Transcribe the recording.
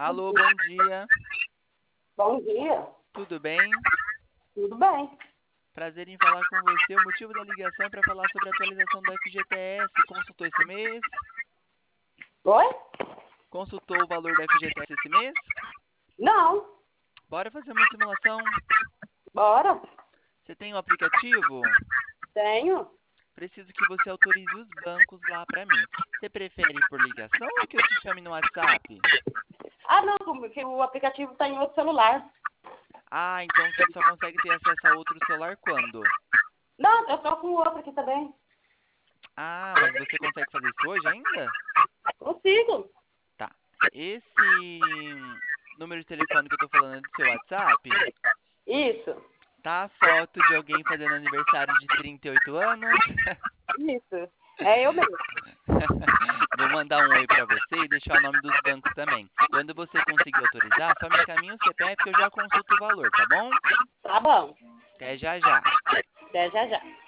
Alô, bom dia. Bom dia. Tudo bem? Tudo bem? Prazer em falar com você. O motivo da ligação é para falar sobre a atualização do FGTS. Consultou esse mês? Oi? Consultou o valor do FGTS esse mês? Não. Bora fazer uma simulação? Bora. Você tem o aplicativo? Tenho. Preciso que você autorize os bancos lá para mim. Você prefere por ligação ou que eu te chame no WhatsApp? Ah, não, porque o aplicativo está em outro celular. Ah, então você só consegue ter acesso a outro celular quando? Não, eu tô com o outro aqui também. Ah, mas você consegue fazer isso hoje ainda? Consigo. Tá. Esse número de telefone que eu tô falando é do seu WhatsApp? Isso. Tá a foto de alguém fazendo aniversário de 38 anos? Isso. É eu mesmo. Vou mandar um oi pra você e deixar o nome dos bancos também. Quando você conseguir autorizar, só me encaminha o CPF que eu já consulto o valor, tá bom? Tá bom. Até já já. Até já já.